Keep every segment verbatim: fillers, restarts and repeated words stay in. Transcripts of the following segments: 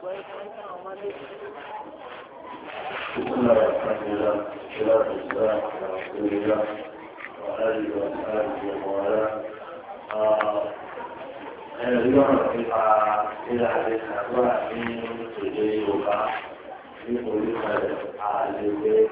بسم الله الرحمن الرحيم والصلاة والسلام على رسول الله وآله وصحبه ومن والاه. اليوم إلى حديث أخوة من سجي وقع في قلوب العالمين.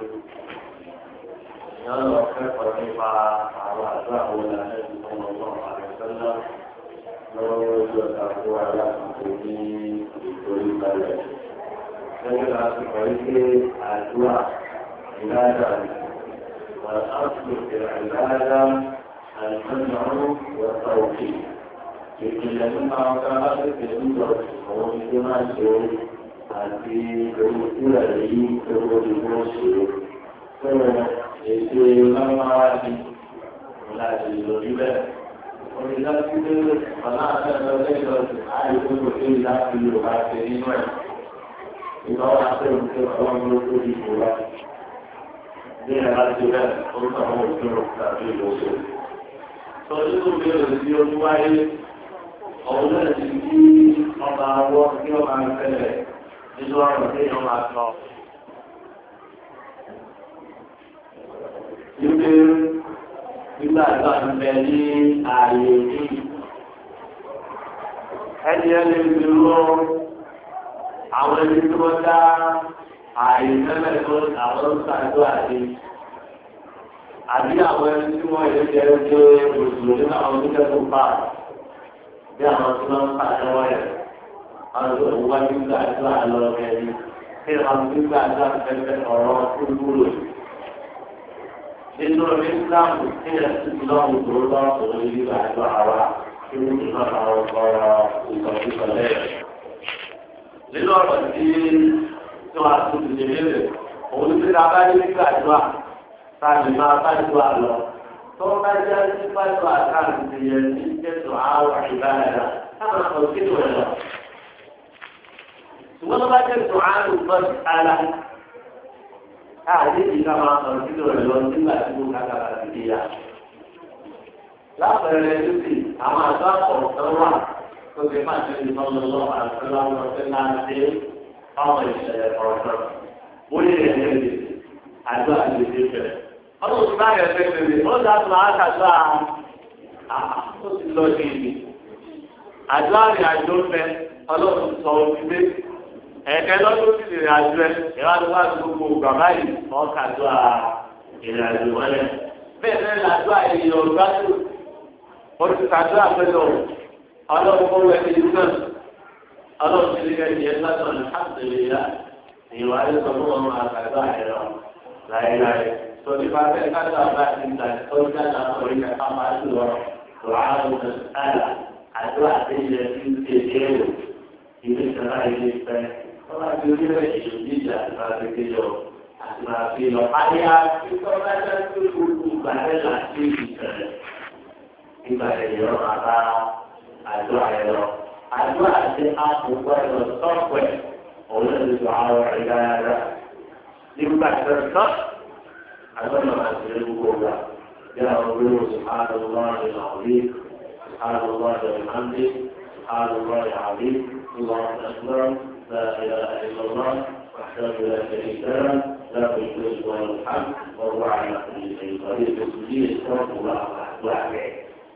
يلا كيف نفع على أسرع صلى الله عليه وسلم لو تأخذوا على قلوبي قلوب العالمين. فإذا أصبحت الدعاء عبادة والأصل في العبادة المنع والتوحيد. لكن لما كانت الأمور ومجتمع الشيء في الوصول إليه تقول الموشي فلما وعدي ولا تجربه ولذلك فلا تتذكر عن كل شيء لا في الغافلين إذا أحسن في الأمر الذي هو من الأجل قلته في التعبير الوصول. فالجزء في الرواية أولا في أضع وقت يوم عن الفجر إجراء في يوم عشرة. يمكن إلا أن تبني آياتي هل يلزم àwọn ẹni tí wọ́n dá àìsẹ́lẹ̀ tó àwọn ṣàjọ àti àbí àwọn ẹni tí wọ́n yẹ jẹ́ pé òṣèlú náà àwọn oníkẹ́ tó bá bí àwọn tí wọ́n ń pa ẹwọ́ yẹn àwọn tó ń wá nígbà tó àlọ́ ẹni kí àwọn nígbà tó àfẹ́fẹ́ ọ̀rọ̀ tó wúlò. nínú ìsìlámù tí ẹ̀ sì ti lọ́wọ́ tó lọ́wọ́ tó ní nígbà tó àwa tí wọ́n ti máa àwọn ọ̀rọ̀ ìtọ́jú lẹ́yìn. nínú ọ̀rọ̀ tí tí wọ́n á tún ti ṣe léèrè òun ti ra bá yé nígbà tó à táàbì máa bá tó à lọ tó bá jẹ́ nípa tó à káàdì ti yẹ ní jẹ́tò àárọ̀ ìbára táwọn ọ̀rọ̀ kí ló lọ. ṣùgbọ́n tó bá jẹ́ tó àárọ̀ bọ́ ara káàdì ìka máa sọ̀rọ̀ kí ló lọ nígbà tí mo ká kàkà sí ìyá. lápẹẹrẹ títì àwọn àgbà kọ̀ọ̀kan wà. Porque más de todo hablamos de la de cómo es el proceso. Muy bien, algo así dice. Ahora os va a hacer de otra más allá. Ah, pues lo dice. Allá de ayuda, ahora os soy ẹ̀kẹ́ lọ́dún sí ìrìn àjò ẹ̀ ìwádìí wá sí gbogbo bàbá yìí wọ́n kà tó a ìrìn àjò wọlé. Bẹ́ẹ̀ bẹ́ẹ̀ làjọ àìyàn gbádùn. Ó ti kàdó àpẹẹrẹ ọlọ́run kọ́ wẹ̀ ní náà ọlọ́run ti lè yẹ lásán alhamdulillah ìwà ayé sọ fún ọmọ àgbàdo àìrọ láéláé tó nípa bẹ́ẹ̀ kájọ àbá ti gbà tó ń dáná orí kẹfà máa ń lọ tó àrùn àlà àjọ àtẹ̀yẹ tí ń ṣe éèrò ìwé ìṣẹ̀lá ilé ìfẹ́ wọ́n máa fi orílẹ̀ èdè ìjà àti máa fi kéjọ àti máa fi lọ páyà tí wọ́n bá jẹ́ tó gbogbo ìgbà rẹ̀ láti ìṣẹ̀lẹ̀ ìgbà ẹ̀yọ́ àbá àjọ àyẹ̀lọ àjọ àti àpòpọ̀ ẹ̀rọ sọ́ọ̀pẹ̀ òun lè lò àwọn ẹ̀yà ara nígbà tó tọ́ àjọ náà àti ẹ̀rọ gbogbo wa bí àwọn olówó sùhánù lọ́rùn ìlàwí sùhánù lọ́rùn ìlàndí sùhánù lọ́rùn ìlàwí lọ́rùn ẹ̀sùn láìlà ìlọ́lọ́ وحده لا شريك له له الملك وله الحمد وهو على كل شيء قدير بسجود الصوت وأحوال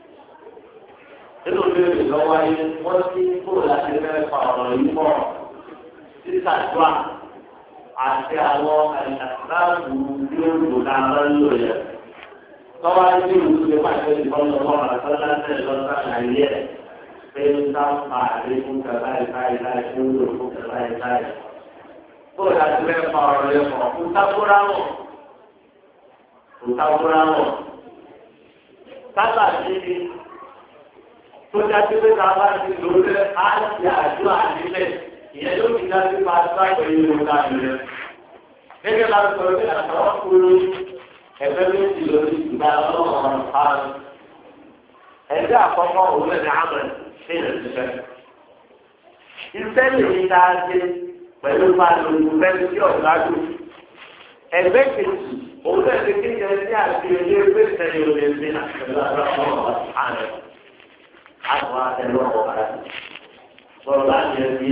nínú ìbéèrè lọ́wọ́ ayé wọ́n ti kúrò láti fẹ́ fa ọ̀rọ̀ yìí pọ̀ títàdúrà àti àwọn àìsàkáàbù yóò lò dáadáa lò yẹ. lọ́wọ́ ayé ní ìlú ṣe máa ṣe ìbọn lọ́wọ́ àtọ́lá náà lọ́sà láyé ẹ̀ pé ń sáfà àlékún kẹlá ìkáyì láì fún lò fún kẹlá ìkáyì. kúrò láti fẹ́ fa ọ̀rọ̀ yẹn pọ̀ kó tábúrà wọ̀ kó tábúrà wọ̀ sábà níbi tó jáde pé ká bá ti lò lẹ á ti àjọ àdílẹ̀ ìyẹn ló ti jáde máa sá pẹ̀lú ìlú ká lẹ. gẹ́gẹ́ bá sọ pé àtàwọn kúrò ẹgbẹ́ méjì lórí ìgbà ọlọ́run ọ̀rọ̀ ẹgbẹ́ àkọ́kọ́ òun ní àmọ̀ ṣe é ṣiṣẹ́. iṣẹ́ lè ní ká ṣe pẹ̀lú máa lo ìfẹ́ sí ọ̀gájú. ẹgbẹ́ kejì òun náà ti kéde sí àti ilé ẹgbẹ́ ìṣẹ̀lẹ̀ òun lè ṣe àtẹ̀lẹ́ ọlọ́run ọ̀rọ̀ àwọn àtẹ̀lọ́ ọ̀gá bọ́ọ̀lù láti ẹbí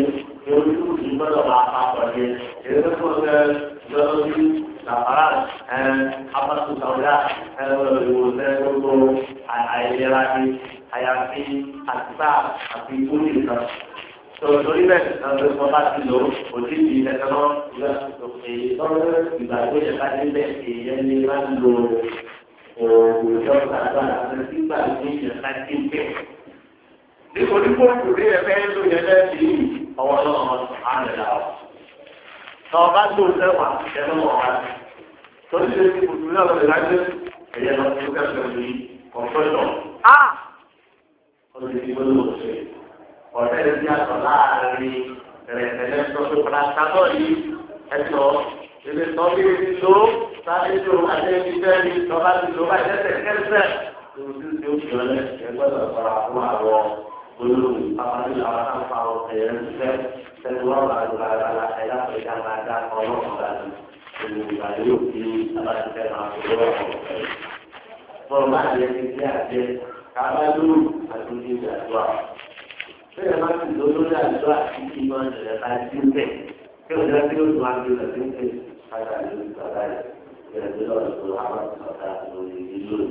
yóò tún ti gbọ́dọ̀ máa pa pọ̀ ní èyí tó kọ́ ẹ lọ́wọ́ sí làbárà ẹ apáṣọ sàwùdá ẹ ìwòsàn gbogbo àìlera ní àyàfi àtìpá àti ìkúlì kan. Torí bẹ́ẹ̀ lọ́dún tó bá ti lò òdì ìdí ẹ̀kọ́ náà èyí tọ́lọ́ ìgbàgbé ẹ̀ka níbẹ̀ èyí ni máa ń lo oògùn ìjọba àgbà àti nígbà tí ìjọba ti ń bẹ̀. Nítorí pé òkú rí ẹ̀fẹ́ ló yẹ lẹ́sìn ọwọ́ náà á rẹ̀ la ọ̀. Tọ́ bá tó sẹ́wà ẹ̀rọ ọ̀gá. Torí ṣe ti kùtù náà lọ́dún láti ẹ̀yẹ lọ sí kẹ́kẹ́ ní ọ̀pọ̀lọpọ̀. Á! Ọdún ti gbọ́dọ̀ wọ̀ sí. Ọ̀rẹ́ rẹ̀ ti àtọ̀ láàárín ẹ̀rẹ̀ẹ̀rẹ̀ tó tó padà sábọ̀ yìí ẹ̀tọ́ ilé tó bí ti lò sáré tó àti ẹbí fẹ́ẹ́ni lọ́ba ti lò báyìí lẹ́sẹ̀ kẹ́sẹ̀. Lórí tí ó fi ọlẹ́ ẹgbẹ́sọ̀ sọ̀rọ̀ fún àwọn olóògùn pàpàdé àwọn àǹfà àwọn ẹ̀yẹ ń fẹ́ sẹ́ni wọ́n bá lò lára ẹ̀dá pẹ̀lú àgbàdá ọlọ́run dànù ìlú ìgbà yóò fi abájúfẹ́ máa fi lọ́wọ́ ọ̀fẹ́. Bọ́ọ̀lù máa yẹ kí kí àjẹ kábàlú àti ojú ìgbàdúrà. Bẹ́ẹ̀ máa ti lò lórí àdúrà tí kì í máa ń ṣẹlẹ̀ ká sí ń bẹ̀. Kí o jẹ́ kí o tún máa ń gbé sí ń bẹ̀ kájà lórí ìgbàdá yìí. Bẹ́ẹ̀ bí lọ́ọ̀dù tó àwọn ìgbàdá lórí ìlú rẹ̀.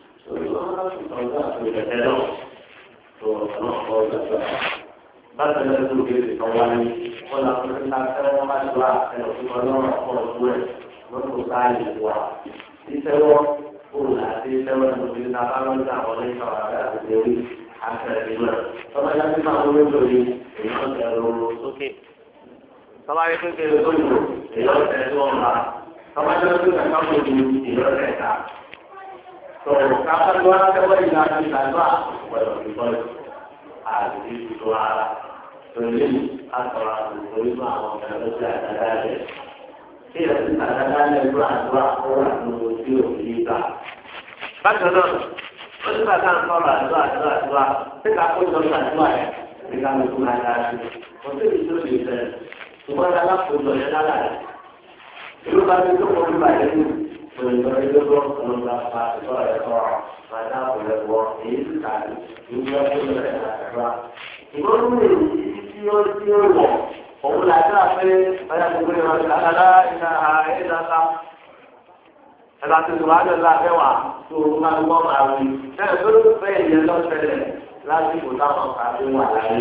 Bákan náà ló gbé ìtàn wá ní wọn lọ fún ẹ̀ka tẹ́wọ́ máa tó à ẹ̀rọ fún ọlọ́run ọ̀pọ̀ ọ̀dún ẹ̀ lọ́dún sáàyè wà. Ìtẹ́wọ́ kúrò láti ìtẹ́wọ́ ẹ̀rọ fún ẹ̀ka bá lọ́dún àwọn lẹ́yìn àwọn àgbà àti orí àtẹ̀lẹ́ náà. Tọ́lá yá sí máa wọlé lórí èèyàn tẹ̀rọ sókè. Tọ́lá yẹ kékeré tó lò èèyàn tẹ̀rọ ọ̀la. Tọ́lá yẹ kékeré tó lò èèyàn tẹ̀ta. Kalau kapan luar coba dilakukan tanpa berpikir ada di suara ini atau dari mana kalau tidak ada tidak ada yang dua orang menuju kita. Bagaimana? Bagaimana kalau dua dua dua kita pun dua dua kita menggunakan untuk itu bisa semua dalam tujuan dalam itu kami itu membayar Sebenarnya itu belum dapat itu ada orang mana boleh buat ini kan juga boleh ada. Ibu ni sio sio buat. Orang lagi apa? Banyak boleh orang ada ina ina tak. Kalau tu ada lah dewa, tu bukan buat lagi. Saya dulu pergi jalan sendiri. Lagi kita makan buat lagi.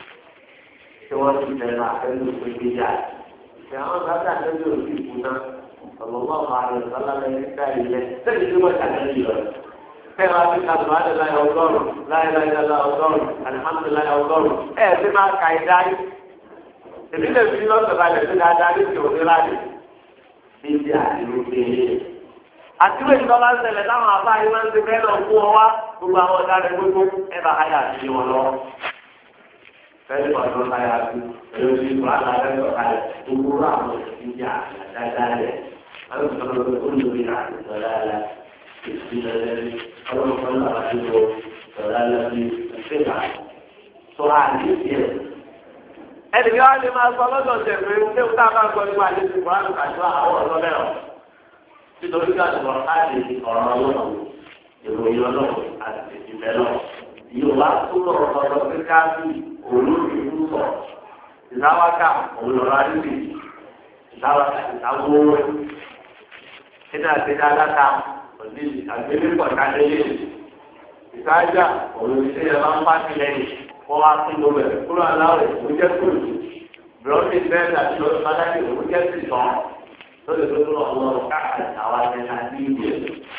Cuma kita nak kena pergi jalan. Jangan kata dulu kita صلى الله عليه وسلم يستاهل تجد ما تعمل كما في أزواج لا يوضر لا إله إلا الله يوضر الحمد لله يوضر إيه سمع كايداني إذا في الله تعالى كايداني كيودراني بيجي عليه àtiwé ìtọ́lá ń ṣẹlẹ̀ táwọn àbá yìí máa ń ti bẹ́ẹ̀ lọ fún ọ wá gbogbo àwọn ọ̀dà rẹ̀ gbogbo ẹ bá háyà sí wọn lọ. Fẹ́ẹ́ bọ̀ ló háyà sí ẹ̀rọ sí ìfúrá àlàyé ọ̀kalẹ̀ gbogbo àwọn ìjà dáadáa rẹ̀. Kalau kalau betul benar adalah istilah kalau kalau itu adalah istilah soal ini. Ẹni yóò lè máa sọ lọ́dọ̀ tẹ̀lé ṣé o tábà gbọ́ nípa àti ti wà ní àjọ àwọn ọ̀lọ́lẹ̀ ọ̀. Nítorí ká sọ̀rọ̀ káàdì ọ̀rọ̀ ọlọ́run, ìròyìn ọlọ́run àti ìbẹ̀ lọ. Yorùbá túbọ̀ ọ̀rọ̀ pé káàdì olóògbé ń sọ. Ìdáwáká òun lọ́ra níbi ìdáwáká ìdáwó Kita tidak datang, jadi akhirnya perkara ini. Saja, orang itu dalam pasti lagi. Orang itu boleh, kalau lalu hujan pun, belum tidak ada pada itu hujan itu. So itu Allah Taala awalnya nanti dia.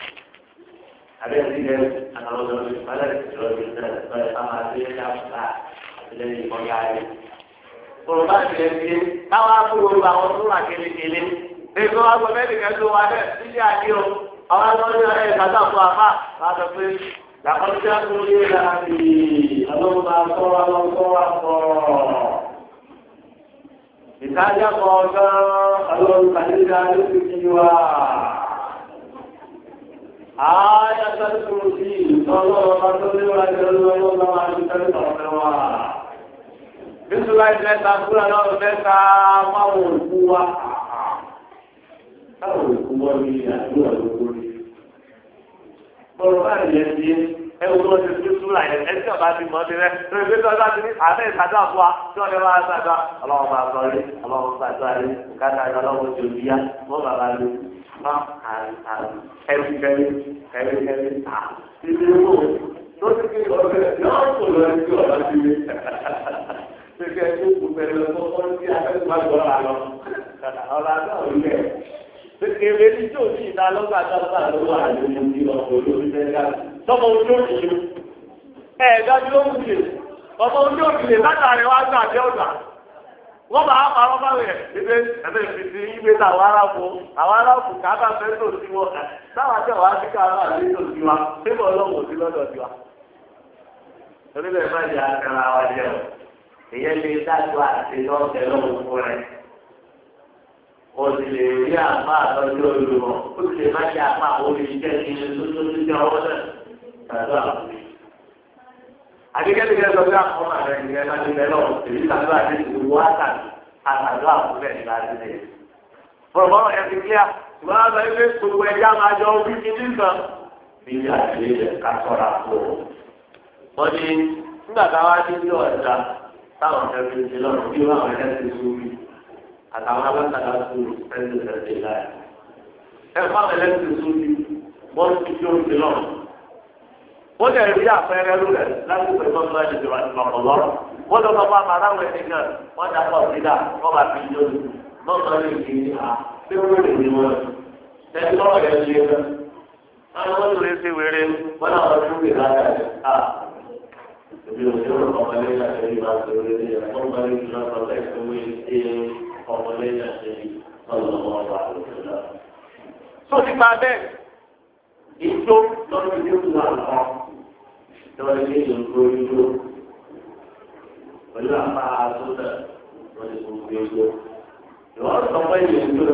Ada yang kalau dalam pada kalau kita sama dia dapat jadi perkara. Kalau tak dia, kalau aku bawa tu lagi ni. Èso agbọ̀mẹ́lì kẹ́tọ́ wa dẹ̀ sílé àdé o. Àwọn agbọ̀mẹ́lì rẹ̀ ìgbàgbà fún àbá máa sọ pé làkọ́jà tó lé láti ọlọ́run máa sọ wa lọ sọ wa sọ. Ìtajà kan gan ọlọ́run kàdéjà ló ti di wa. Ààyè àtàkùn sí ọlọ́run bá tó lé wa jẹ́ ọlọ́run bá máa ń tẹ́lẹ̀ ọ̀fẹ́ wa. Bísú láì mẹ́ta fúlà náà mẹ́ta máa wò ó wa. Táwọn òkú wọ́n ní àdúrà lóko rí. Bọ́lá báyìí yẹn ti ẹ wo ló ti fi súra yẹn ẹ tí ọba ti mọ ti rẹ lórí pé tí ọba ti ní àbẹ ìtajà fún wa tí wọn lè máa ṣàdá ọlọ́run máa sọ rí ọlọ́run ṣàdá rí kátà rí ọlọ́run tó bí yá wọn bàbá lò má ẹrù kẹrì ẹrù kẹrì à ìdí owó tó ti kí ọbẹ yọọ kò lọ sí ọba ti rí ṣe kẹ ẹ kó pẹ̀lú ọkọ ọkọ tí a fẹẹ má gbọ́ ra lọ ọlá náà rí ẹ kékeré ní tí o ní ìta lọ́gbà dábà lọ́wọ́ àlejò ní ọkọ̀ olórí fẹ́ẹ́ tọmọ ojú òkìlè ẹ̀ẹ́dájú ló ń wulè ọmọ ojú òkìlè látàrí wá gbà dé ọ̀gbà wọ́n bá parọ́ báwẹ̀ ẹgbẹ́ ẹgbẹ́ ìfìdí ìgbé táwọn aráàbò àwọn aráàbò kábà fẹ́ tó sí wọn táwọn àti àwọn àti kábà lè tó sí wa pépọ̀ ọlọ́wọ́ sí lọ́dọ̀ sí wa. torí bẹ́ẹ̀ má jẹ́ àtẹ̀rà wa jẹ́ o èyẹ lè dájú àti lọ́ọ̀tẹ̀ lọ́wọ́ fún rẹ̀ o sì lè rí àpá àtọ́jú olùmọ̀ o sì lè má jẹ́ àpá orí iṣẹ́ ìṣẹ́ lóṣooṣù jẹ́ ọwọ́ náà tàbí àkùnrin. Adékẹ́dẹ́gẹ́ sọ pé àkọ́mọ rẹ̀ ní ẹ̀ka ti bẹ̀ lọ́wọ́ èyí tàbí àti ìwọ àtàkì àtàdó àkùnrin ní láti lè. Bọ̀dọ̀ ẹ̀ ti kíá ṣùgbọ́n àgbà ilé gbogbo ẹja máa jọ orí kìíní kan. Bí i àti ilẹ̀ ká sọ̀rọ̀ àpò. Wọ́n ní nígbà táwa ní ní ọ̀dà táwọn ọ̀fẹ́ fi ti lọ́rùn bí wọ́n àwọn ẹ̀kẹ́ ti sórí àtàwọn alágbàdá tó ẹ̀sìn ẹ̀sìn láì. Ẹ fáwọn ẹlẹ́sìn sórí wọ́n ti tó ti lọ́rùn. Wọ́n lè rí àpẹẹrẹ rẹ̀ láti pè fún ọmọ ẹ̀dùn lọ́pọ̀lọ́. Wọ́n lọ sọ fún amáráwọ̀ ẹni náà, wọ́n dá pọ̀ sídà, wọ́n bá fi yọ lù. Wọ́n sọ ní ìdí à tí wọ́n lè ní wọn. Ẹni lọ́wọ́ yẹn lé wọn. Wọ́n lọ lè ṣe wéré, wọ́n náà wọ́n tún lè láyà rẹ̀. À ìbí òṣèlú ọmọlẹ́yìn àṣẹyìn máa ṣe wéré ní ẹ̀ wọ́n máa ń fi lọ́sọ̀ bẹ́ẹ̀ tó wé ṣe ọmọlẹ́yìn àṣẹyìn ọlọ́wọ́ ọba àlùfẹ́lá. Tó nípa bẹ́ẹ̀, ìjó lọ́dún yóò tún wà lọ́wọ́. Ìjọba ilé ìlú ìlú pẹ̀lú àpá àtúntà wọ́n ti fún mi ìlú. Ìwọ́n sọ pé ìlú ìlú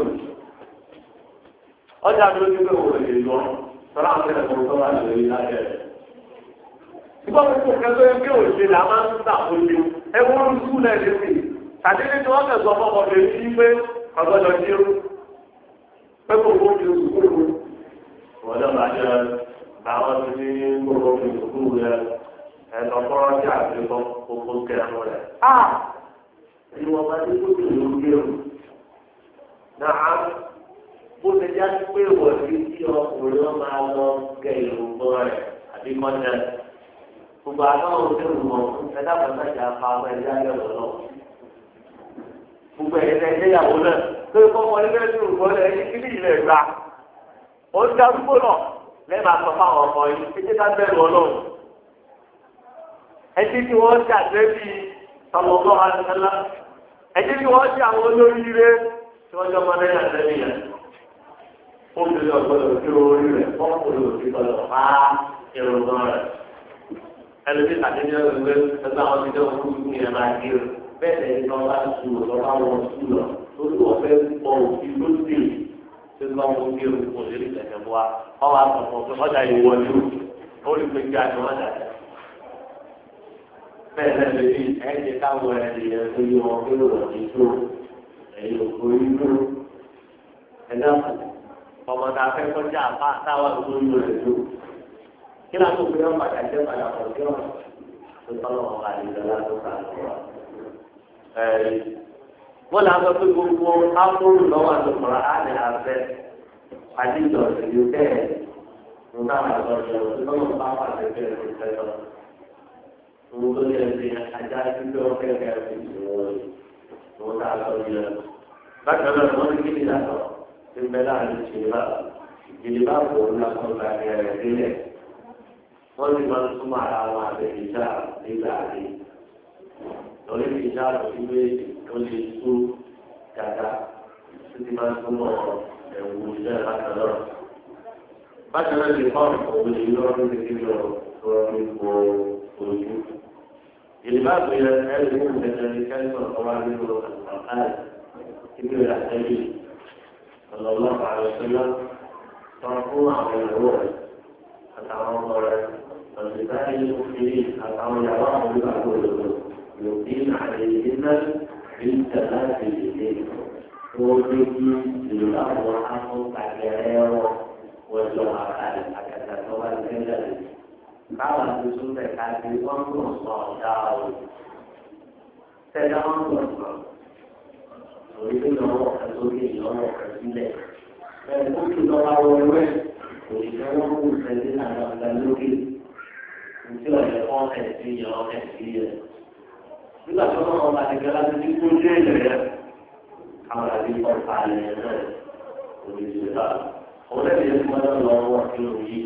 ọjà tó ti pé òun lè lọ sọ́lá ń tẹ̀lé fún sọ́lá lórí láyé rẹ̀. Ìgbà wo kò kẹ́kọ̀ọ́ yẹn kí òṣèlú là máa ń tà ojú ẹ wọ́n ń sùn náà lé sí. Tàbí ní tí wọ́n fẹ̀ sọ fọ́kọ̀ lè sí pé ọ̀gbọ́dọ̀ jí ó. Pé kò kó fi oṣù kúrò. Wọ́n lọ bá jẹ́ àwọn tó ní gbogbo ìdókòwò rẹ ẹ̀dọ̀kọ́rọ́ tí a fi kọ́ gbogbo kẹrin rẹ̀. a ìwọ̀n bá ní kó tòun ló gbé o. náà bó ti já sí pé wọ́n ti tí ọkùnrin wọn máa lọ gẹ ìrùbọ̀ rẹ̀ àbí kọ́jà. gbogbo àtàwọn òṣèlú wọn ẹ̀dá pàtàkì àfa ọmọ ẹ̀dá yọ̀rọ̀ lọ. gbogbo ẹ̀yẹ ẹ̀yẹ́yàwó náà tó kọ́ ọmọ ẹgbẹ́ ìrùbọ̀ rẹ̀ ní kíní ilẹ̀ gbà. ó ń darúgbó náà lẹ́ẹ̀ma sọ fáwọn ọmọ yìí títí ká bẹ̀rù ọlọ́run. ẹtí tí wọ́n ṣe àgbẹ̀bí ọlọ́gbọ́n àtẹnulá ẹtí tí wọ́n ṣe àwọn olóríire tí wọ́n jọ mọ́lẹ́ àtẹ́lẹ́ yẹn. ó ń bèrè ọ̀gbọ́dọ̀ tí orí rẹ̀ fọ́nkùnrin òsì gbọ́dọ̀ fá irungan rẹ̀. ẹlòmí tàbí ẹgbẹ́ ẹgbẹ́ àwọn ti dẹ́wọ́n fún mi ẹ̀ máa gé o bẹ́ẹ̀ ni wọ́n bá sùn lọ bá wọn sùn lọ lórí ọ̀fẹ́ pọ̀ òfin ló dé tí wọ́n mú bí o kò lè rí tẹ̀sẹ̀ bọ́ wa wọ́n wá sọ fún ọ pé ọjà yìí wọlé o ó rí pé kí a ní wọ́n dà dà. bẹ́ẹ̀ náà lè rí ẹ̀jẹ̀ káwọn ẹ̀jẹ̀ yẹn tó yẹ wọn pé wọ́n ti tó ẹ̀yìn òkú inú ẹ̀dá ọmọ tá a fẹ́ kọjá àpá táwọn òkú inú rẹ̀ tó. kí ló tó fi hàn padà jẹ́ padà pọ̀ sí ọ̀rọ̀ tó tọ́lọ̀ wọn kà lè lọ́la tó kà lọ́wọ́. wọ́n lè sọ pé gbogbo ápòrò lọ́wọ́ àtòkọ̀rọ̀ á lè àfẹ́ àdìjọ ìlú bẹ́ẹ̀ ló bá wà lọ́jọ́ lọ́wọ́ bá wà lẹ́gbẹ̀ẹ́ rẹ̀ lọ́jọ́. Owó tó yẹ ti ajá títí ó fẹ́ kẹ́ ẹ̀ ìṣòro ló dá lọ́jọ́. Bákan náà wọ́n ní kíni yàtọ̀ tí ń bẹ láàrin ìṣèlú ìjìnlẹ̀ bá wò ó lásán gba ẹ̀rẹ̀ sílẹ̀. Wọ́n sì máa ń túmọ̀ ara wọn àti ìjà nígbà rí. Lórí ìjà lòdì méjì tó lè tú dáadáa títí máa ń túmọ̀ ẹ̀wù iṣẹ́ bákan náà. Bákan náà lè fọ́ òun lè lọ́ọ́ ní kékeré lọ lọ́ọ́ ní kó ojú. Ìdìbò àgbẹ̀yẹ ẹ̀rí ní ìgbésẹ̀ ní kẹ́sàn ọba nínú àtàkàlẹ̀ ibi ìrìn àtẹ́lẹ̀ ọ̀lọ́lọ́ àrẹ̀sílẹ̀ sọ fún àwọn ìyàwó rẹ̀ àtàwọn ọmọ rẹ̀ ọ̀sẹ̀ báyìí ó fi àtàwọn ìyàwó àwọn olùgbàgbọ́ òdòdó yòókì àlejò náà ní ìtẹ̀lá ìdílé wọ́n lé kí ìlú àwọn akọ́ kàkẹ́rẹ́ wọn wọ́n jọ àkàlẹ̀ àkàtà tó wà ní ẹ̀jẹ̀ káwọn ti tún bẹ̀ ká ti wọ́n tó sọ ọ̀dà o. Tẹ́lẹ̀ wọ́n tó sọ. Òye tó lọ́wọ́ ọ̀kan sókè lọ́wọ́ ọ̀kan sílẹ̀. Bẹ́ẹ̀ni ó ti lọ́wọ́ wọlé rẹ̀. Òye tó wọ́n kú ìfẹ́lẹ́ náà lọ́wọ́ lókè. Ntí ọ̀yẹ́ kọ́ ẹ̀sìn yọ ẹ̀sìn yẹ. Nígbà tó lọ́wọ́ bá ti gbẹ́ láti ní kó dé ìrẹ̀ àwọn àti ọ̀pá ilẹ̀ rẹ̀ òye tó dá. Òun lè lè fún ọ lọ́wọ́ kí ló yí.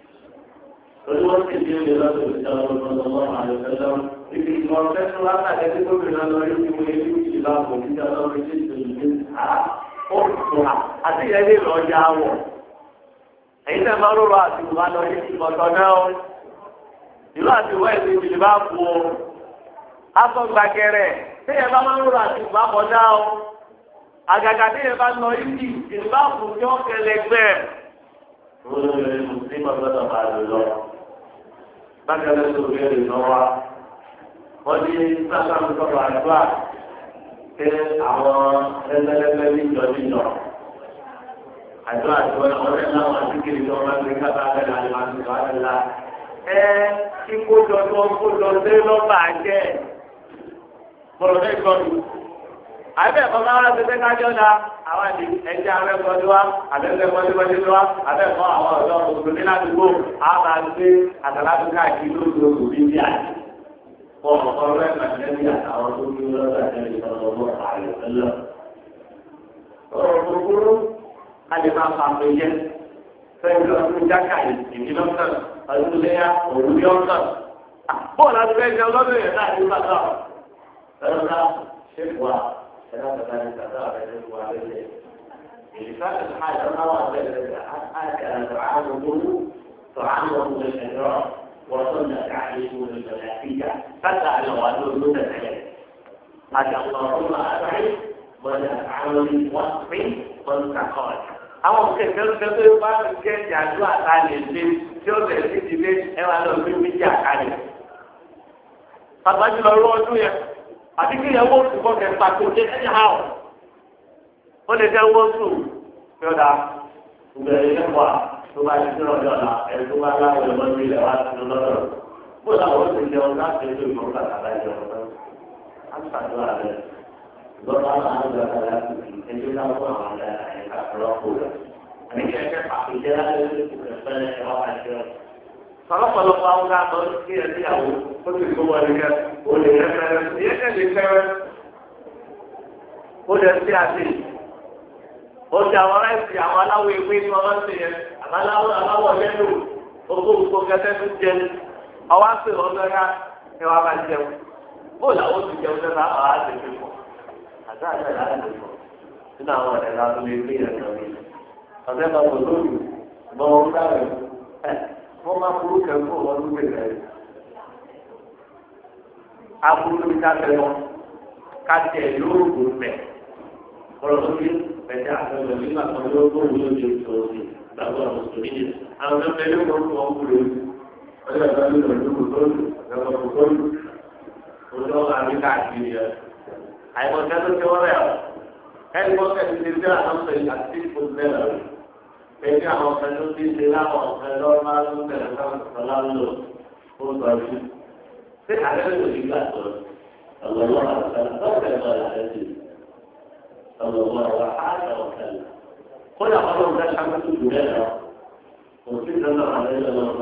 Lórí wọ́n ti di ilé lọ́dọ̀ ìjọba ọ̀dọ́ àlùfẹ́lẹ́ ibi ìmọ̀ fẹ́sùn látàgé tí gómìnà lọ rí ti mú ebi ìlà kò ní ìjọba lórí ti tòun ní à ó tún à àti ìyẹn lọ ya wọ̀. Èyí tẹ̀ máa rọrọ̀ àti ìwà lọ rí ti mọ̀tọ́ náà ó. Ìlú àti ìwà ìlú ìjìnlẹ̀ bá kú o. Aṣọ gbàgẹ̀rẹ̀ tí ìyẹn bá máa ń rọrọ̀ àti ìwà mọ̀ náà ó. Àgàgà tí ìyẹn bá lọ rí ti ìjìnlẹ̀ bá kú ní ọ̀kẹ́lẹ́gbẹ́. Olórí Mùsùlùmí ọ̀gbọ́dọ̀ máa lò lọ. Bákẹ́lẹ́ tó bẹ̀rẹ̀ lọ́wọ́. Wọ́n ní sábà ń sọ̀rọ̀ àdúrà pé àwọn ẹlẹ́lẹ́gbẹ́ níjọ níjọ. Àdúrà tí wọ́n wọ́n rẹ̀ láwọn àdúgbò tó wọ́n gbé kábà bẹ̀rẹ̀ àti máa ń sọ àdúrà. Ẹ kí kójọ tó kójọ dé lọ́ba jẹ́. Bọ̀rọ̀ bẹ́ẹ̀ gbọ́ mi. Àbẹ̀ kọ́ máa ń ṣe kájọ́ da àwọn àti ẹja abẹ́kọ̀ọ́dé wa abẹ́kọ̀ọ́dé wa abẹ́kọ̀ àwọn ọ̀dọ́ òṣèlú ládùúgbò àwọn máa gbé àtàládù káàkiri lóṣooṣù bíi bí àyè. Wọ́n kọ́ ọ̀rẹ́ ìgbàlẹ́bí àtàwọn tó ní lọ́dọ̀ àtẹ̀lé ọ̀dọ́ ààrẹ ẹ̀lọ́. Ọ̀rọ̀ gbogbo a lè máa fa àpò ìjẹ́ fẹ́ẹ́ ọdún jákà ìdí lọ́sàn ọdún léyà òru ní ọ̀sán. Bọ́ọ̀lù àti bẹ́ẹ̀ jẹ́ ọlọ́dún yẹn náà ní bàtà. Ẹ̀rọ náà ṣe wà. ثلاثة ثلاثة ثلاثة وعليه الفرق الحاجة روى أكل طعامه طعامه للإجراء وصلى تعليمه للملائكة فسأل وأنه متسلم قال اللهم أبعد ونفعل وصف وانتقال àwọn kẹ̀kẹ́ kẹ̀kẹ́ yóò bá ti kẹ́ ẹ̀jẹ̀ àdúrà àtàlẹ̀ ṣe tí ó bẹ̀rẹ̀ sí ti lé ẹwà lọ sí méjì àkàlẹ̀. pàtàkì lọ rọ ọdún yẹn àti kí ìyàwó oṣù kọ́ kẹ́ pàtó ṣe ẹ̀yà hàn. ó lè jẹ́ owó oṣù tí ó dáa ìbẹ̀rẹ̀ lẹ́kọ̀ọ́ tó bá ti dúró ọjọ́ ọ̀la ẹ̀ tó bá láwọn ẹ̀rọ ní ilẹ̀ wá sí lọ́dọ̀. bó làwọn oṣù jẹun láti ẹjọ́ ìmọ̀ kàkàlà ìjọba náà. á ń ṣàdúrà rẹ̀ lọ́dọ̀ àwọn àwọn àgbàlagbà ẹjọ́ náà fún àwọn Ọlọ́pọ̀lọpọ̀ àwọn ọ̀gá àtọ́ sí ẹ̀sí àwọn ó sì kó wọlé kẹ́ ó lè rẹ́ fẹ́rẹ́ sí ẹ̀kẹ́ lè fẹ́rẹ́ ó lè sí àti ó ti àwọn aláìsí àwọn aláwọ̀ ewé ní ọmọ sí yẹn àbáláwọ̀ aláwọ̀ lẹ́nu ogún gbogbo kẹtẹ́ tó jẹ ọwọ́ àti ọ̀dọ́gá ẹ wá bá jẹun bó làwọn ti jẹun sẹ́ta àwọn àti ìfẹ́ àti àti àti àti ìfẹ́ nínú àwọn ọ̀rẹ́ la tó lè gbé ẹ̀rọ mi. Ọ̀sẹ̀ kan kò lóyún, bọ́ wọn gbà rẹ̀ ẹ̀ wọ́n máa burú kẹ́kọ̀ọ́ wọn ló gbé rẹ̀. Aburú mi ká fẹ́ wọn, ká tẹ̀ yóò gbó mẹ́. Ọ̀rọ̀ tó fi bẹ̀tẹ̀ àtẹ̀wẹ̀ nígbà kan yóò gbó wúlò ní oṣù òsì gbàgbọ́ àwọn mùsùlùmí ni. Àwọn ọ̀sẹ̀ yóò gbó wọn kúrò ní. Ọjọ́ ìgbà yóò lọ lóko tó lù, ẹ̀kọ́ kò tó lù. Oṣù ọ̀gá mi káàkiri ẹ̀. Àìmọ̀tẹ́ tó ti wọ́n rẹ̀ ẹni wọ́n kẹ́ni ti ṣe àwọn ọ̀sẹ̀ àti ìfúnbẹ́rẹ̀ rẹ̀ pẹ̀lú àwọn ọ̀sẹ̀ tó ti ṣe láwọn ọ̀sẹ̀ lọ́wọ́ máa ń bẹ̀rẹ̀ káwọn ọ̀la ń lò ó tọ́jú. ṣé àlẹ́ ló ní gbà tó ọ̀lọ́wọ́ àṣẹ lọ́sẹ̀ lọ́wọ́ àṣẹ ti ọ̀lọ́wọ́ àwọn àṣẹ ọ̀sẹ̀ lọ. kódà wọn ló ń bẹ ṣàkóso jù bẹ́ẹ̀ lọ kò sí ìdáná àlẹ́ lọ́wọ́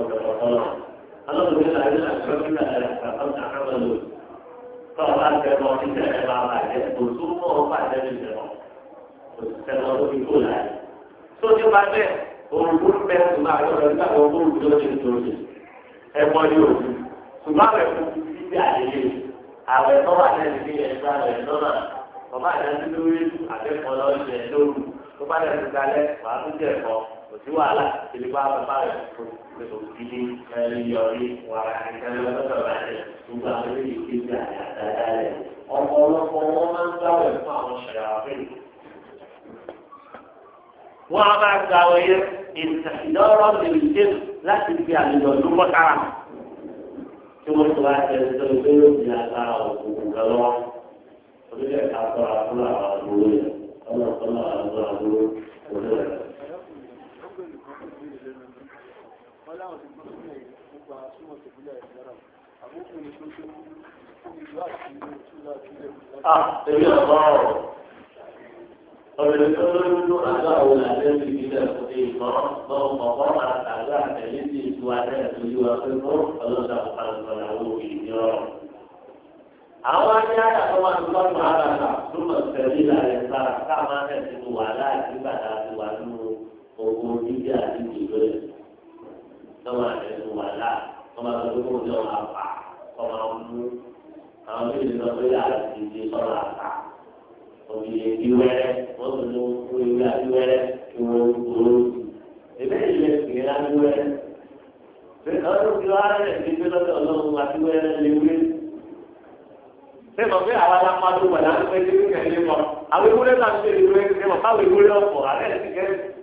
Kalau ada orang tidak ada apa-apa, semua orang ada di dalam. Kalau itu pula. So juga ada orang pun bersuara orang tak orang pun bersuara terus. Apa dia? Semua orang tidak ada. Apa itu ada di sini? Ada di sana. Apa ada di sini? Ada kalau di sini. Apa ada di sana? Baru dia kau. Berjualan. Jadi apa apa? Ini dari warna kalau betul ada. Juga ini tidak ada. Ọ̀pọ̀lọpọ̀ wọn máa ń gbàwẹ̀ fún àwọn ṣàyàfẹ́. Wọ́n á máa gbàwẹ̀ yẹ ìdánwò lè ṣe láti fi àlejò lúmọ́ sára. Tí wọ́n tó bá ṣe ṣe ṣe yóò di agbára òkùnkùn kan lọ́wọ́. Orílẹ̀ ká sọ̀rọ̀ àbúrò àwọn àbúrò yẹn. Ọlọ́ọ̀tọ́lọ́ àbúrò àbúrò òṣèlú. wọ́n láwọn ti gbọ́ sílẹ̀ nípa súnmọ́ tòbílẹ̀ ìjọba àbúkù ní tó tó ìlú àti ìlú ìtura ìlú. ah èmi ọ̀gbọ́n ọ̀rẹ́ tó lójú àgbà wo làbẹ́ fi ìbílẹ̀ fún ìmọ̀ lọ́wọ́ ọ̀pọ̀ àtàgbà àtẹ̀lé sí ìlú adẹ́ ìlú akẹ́kọ̀ọ́ ọlọ́dà ọ̀pọ̀lọpọ̀ àwọn ìjọ. àwọn anyáyà tó máa ń tọ́jú ara rà túmọ̀ tẹ̀lé ìlànà ìsára káàmá ẹ̀ ti wà láti bàtà ti wà nínú ogun jíjẹ́ àti ìgbẹ́ tọ́wọ́ àti ti wà láà wọ́n máa tọ́jú kó ní ọ̀la pa ọmọ ọmú àwọn méjì lọ pé àti ti sọ̀rọ̀ àpá òbí èdè wẹ́rẹ́ wọ́n tún ló ń ewé àti wẹ́rẹ́ kí wọ́n gbòòrò èmi ìlẹ̀ kìí láti wẹ́rẹ́ bẹ́ẹ̀ ọdún tí wọ́n á rẹ̀ ti gbé lọ́dọ̀ ọlọ́run àti wẹ́rẹ́ lé wé. ṣé mo fi àwọn alámọ́dé wà láti pẹ́ sí ìkẹ́lẹ́ mọ́ àwọn ewúrẹ́ náà ń ṣe ìwé ṣe mọ̀ káwọn ewúrẹ́ ọ̀pọ̀ àrẹ́ ti kẹ́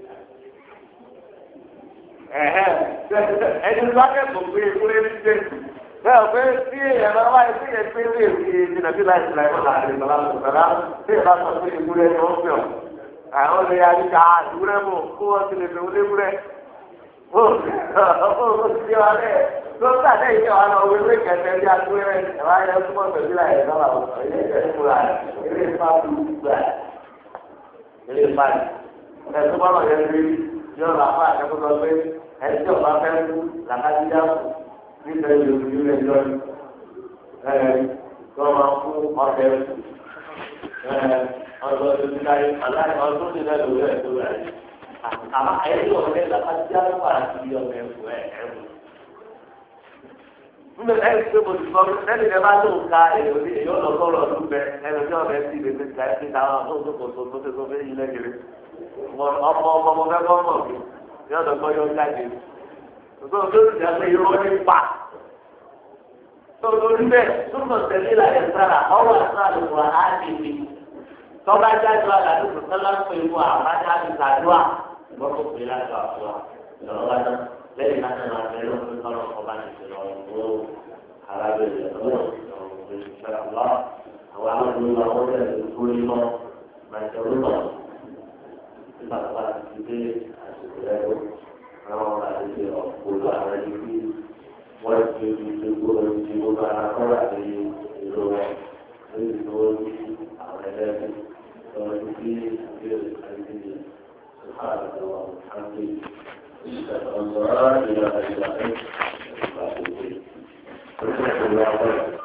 ẹni tó bá kẹ́kọ̀ọ́ pé ewúrẹ́ ti dé bẹ́ẹ̀ pé tí èèyàn bá wáyé tí èèyàn pé lè fi ìdìnnà bí láì sílẹ̀ ìwọ̀n àti ìgbàlá ìgbàlá tí èèyàn bá sọ pé ewúrẹ́ ni wọ́n fi ọ̀ àwọn olè àdìgbà ewúrẹ́ mọ̀ kó wọ́n ti lè fi ewúrẹ́ ewúrẹ́ ó ó ti di wa lẹ̀ tó ń tàdé ìṣe wa lọ wí pé kẹ̀kẹ́ bí atúwẹ́rẹ́ ẹ̀ wá yẹ túmọ̀ pẹ̀lú láì sọ́la ilé ìfẹ́ ilé ìfà gbà ilé ìfà ẹ̀ tó bá lọ yẹ kí yọ làwọn akẹ́kọ̀ọ́ pé ẹ̀ tí ọba fẹ́ kú làkàtúndà kù nígbà yóò fi ilé ẹjọ́ ẹ̀ tó máa fún ọ̀tẹ̀ ẹ̀ ọ̀dọ̀ ìdílé láyé aláì ọdún ti lẹ́nu rẹ̀ tó rẹ̀ àmọ́ ẹ̀yìn ọ̀rẹ́ làkàtúndà lọ́pàá àti ọ̀rẹ́ ẹ̀fọ́ ẹ̀ ẹ̀fọ́. Nígbà tí ẹ̀yìn tó mo ti sọ lẹ́nu ẹ̀ bá tó ń ka èèyàn ní èèyàn lọ sọ̀rọ̀ ọdún bẹ ẹnu tí ọ̀rẹ́ ti lè fi kàá fi táwọn tó tó kò tó tó tó tó fẹ́ yí lẹ́gẹ̀rẹ́. ọmọ ọmọ ọmọ fẹ́ kọ́ mọ̀ mi yóò lọ gbọ́ yóò jáde. Tó tó ti jà pé irọ́ ní pa. Tó tó rí bẹ́ẹ̀ tó mọ̀ tẹ̀lé ìlànà ìsára ọwọ́ àtúnṣe àlùkò àádìmí. Tọ́ba jáde wà ládùúgbò sọ́lá ń pè wọ àbájá àti sàdúà ìgbọ́ kó pè láti àfúà lọ́wọ́ bá tán lẹ́yìn náà náà bẹ̀rẹ̀ ló ń pè kọ́lọ́ ọba ní ìṣẹ̀lẹ̀ ọ̀rọ̀ arábìnrin ọ̀rọ̀ ọ̀rọ̀ ìṣẹ̀lẹ̀ ọ̀rọ̀ àwọn àwọn àwọn ọ̀rẹ́ ìlú orí mọ́ màjọ̀rọ̀ náà nígbà tó bá ti dé àsìkò ẹ̀rọ àwọn ọ̀rọ̀ àti ọ̀pọ̀lọpọ̀ àwọn ẹni wọ́n ti fi gbogbo ti gbogbo ara kọ́ra àti ìlú rẹ̀ lórí ìlú àwọn ẹlẹ́sìn. وفي الحديث سبحانك اللهم وبحمدك أشهد أن لا إله إلا أنت أستغفرك